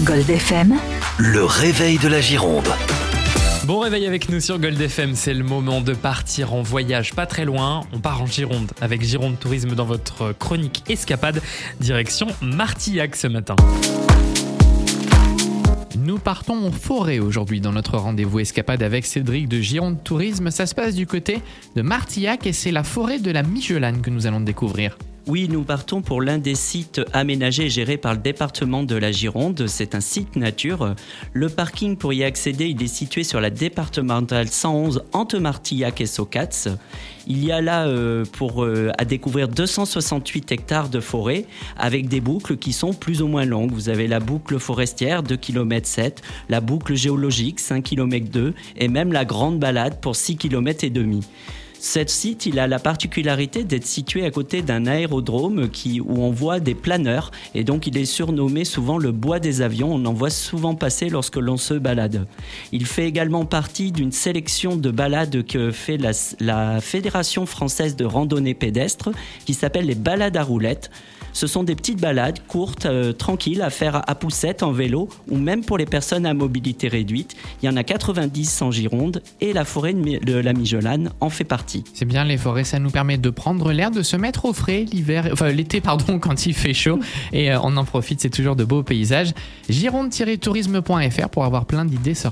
Gold FM, Le réveil de la Gironde. Bon réveil avec nous sur Gold FM, c'est le moment de partir en voyage pas très loin. On part en Gironde avec Gironde Tourisme dans votre chronique Escapade, direction Martillac ce matin. Nous partons en forêt aujourd'hui dans notre rendez-vous Escapade avec Cédric de Gironde Tourisme. Ça se passe du côté de Martillac et c'est la forêt de la Migelane que nous allons découvrir. Oui, nous partons pour l'un des sites aménagés et gérés par le département de la Gironde. C'est un site nature. Le parking pour y accéder, il est situé sur la départementale 111 entre Martillac et Socats. Il y a là à découvrir 268 hectares de forêt avec des boucles qui sont plus ou moins longues. Vous avez la boucle forestière 2,7 km, la boucle géologique 5,2 km et même la grande balade pour 6,5 km. Ce site, il a la particularité d'être situé à côté d'un aérodrome où on voit des planeurs et donc il est surnommé souvent le bois des avions. On en voit souvent passer lorsque l'on se balade. Il fait également partie d'une sélection de balades que fait la Fédération française de randonnée pédestre qui s'appelle les balades à roulettes. Ce sont des petites balades courtes, tranquilles à faire à poussette en vélo ou même pour les personnes à mobilité réduite. Il y en a 90 en Gironde et la forêt de la Migelane en fait partie. C'est bien, les forêts, ça nous permet de prendre l'air, de se mettre au frais l'été quand il fait chaud et on en profite, c'est toujours de beaux paysages. Gironde-tourisme.fr pour avoir plein d'idées sur